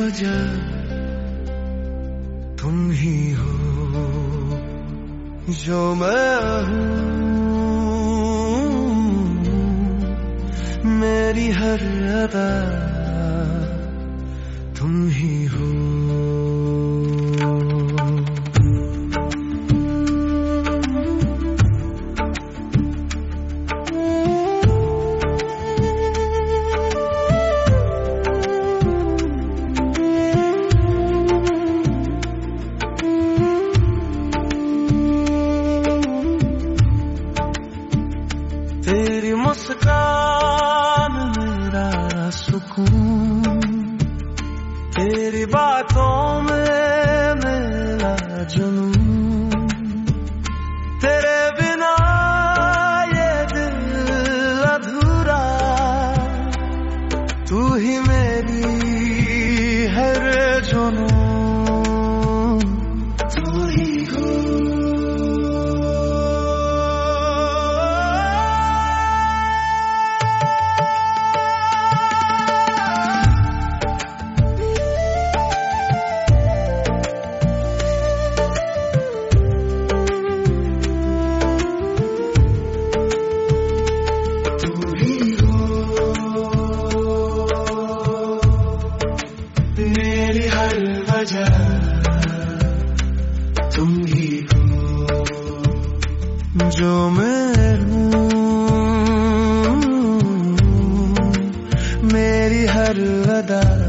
वजह तुम ही हो, जो मैं हूँ मेरी हर अदा तुम ही हो। तेरी मुस्कान मेरा सुकून, तेरी बातों में मेरा जुनून, तेरे बिना ये दिल अधूरा, तू ही मेरी हर जुनून, तू ही हो। मेरी हर वजह तुम ही हो, जो मैं हूँ मेरी हर अदा